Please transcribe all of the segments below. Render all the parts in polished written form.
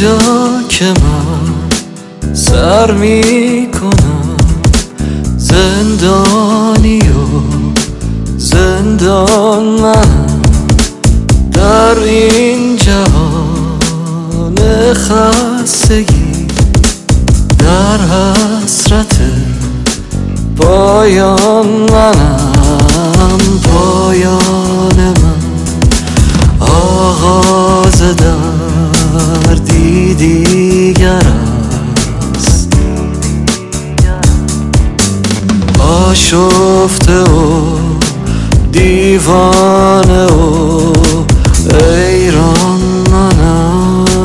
اینجا که من سر میکنم زندانی و زندان منم در این جهان خستگی، در حسرت پایان منم. پایان من آغاز دردی دیگر است، آشفته و دیوانه و حیران منم.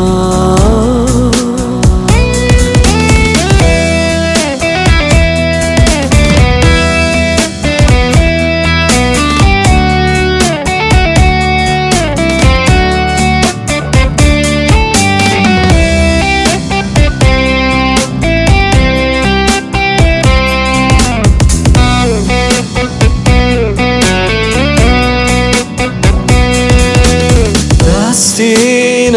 دستی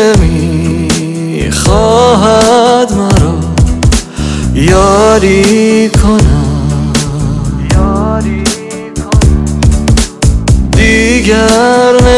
نمیخواهد مرا یاری کنم، دیگر